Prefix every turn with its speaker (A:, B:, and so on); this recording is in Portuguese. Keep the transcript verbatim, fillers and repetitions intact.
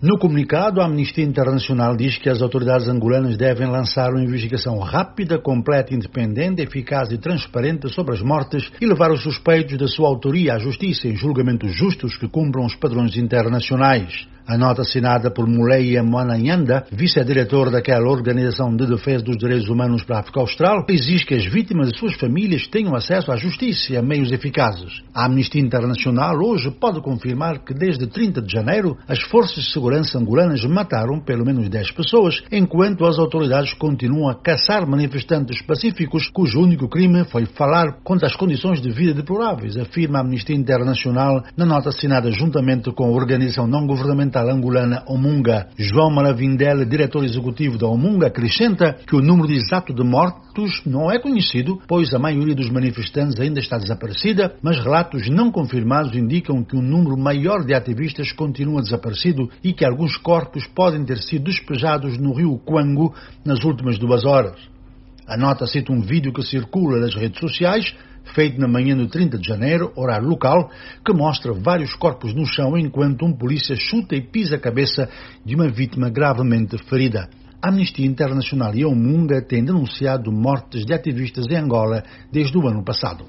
A: No comunicado, a Amnistia Internacional diz que as autoridades angolanas devem lançar uma investigação rápida, completa, independente, eficaz e transparente sobre as mortes e levar os suspeitos da sua autoria à justiça em julgamentos justos que cumpram os padrões internacionais. A nota assinada por Muleia Mwananyanda, vice-diretor daquela Organização de Defesa dos Direitos Humanos para a África Austral, exige que as vítimas e suas famílias tenham acesso à justiça e a meios eficazes. A Amnistia Internacional hoje pode confirmar que desde trinta de janeiro as forças de segurança angolanas mataram pelo menos dez pessoas, enquanto as autoridades continuam a caçar manifestantes pacíficos cujo único crime foi falar contra as condições de vida deploráveis, afirma a Amnistia Internacional na nota assinada juntamente com a organização não-governamental angolana Omunga. João Malavindele, diretor executivo da Omunga, acrescenta que o número exato de mortos não é conhecido, pois a maioria dos manifestantes ainda está desaparecida, mas relatos não confirmados indicam que um número maior de ativistas continua desaparecido e que alguns corpos podem ter sido despejados no rio Kwango nas últimas duas horas. A nota cita um vídeo que circula nas redes sociais, feito na manhã do trinta de janeiro, horário local, que mostra vários corpos no chão enquanto um polícia chuta e pisa a cabeça de uma vítima gravemente ferida. A Amnistia Internacional e a Omunga têm denunciado mortes de ativistas em Angola desde o ano passado.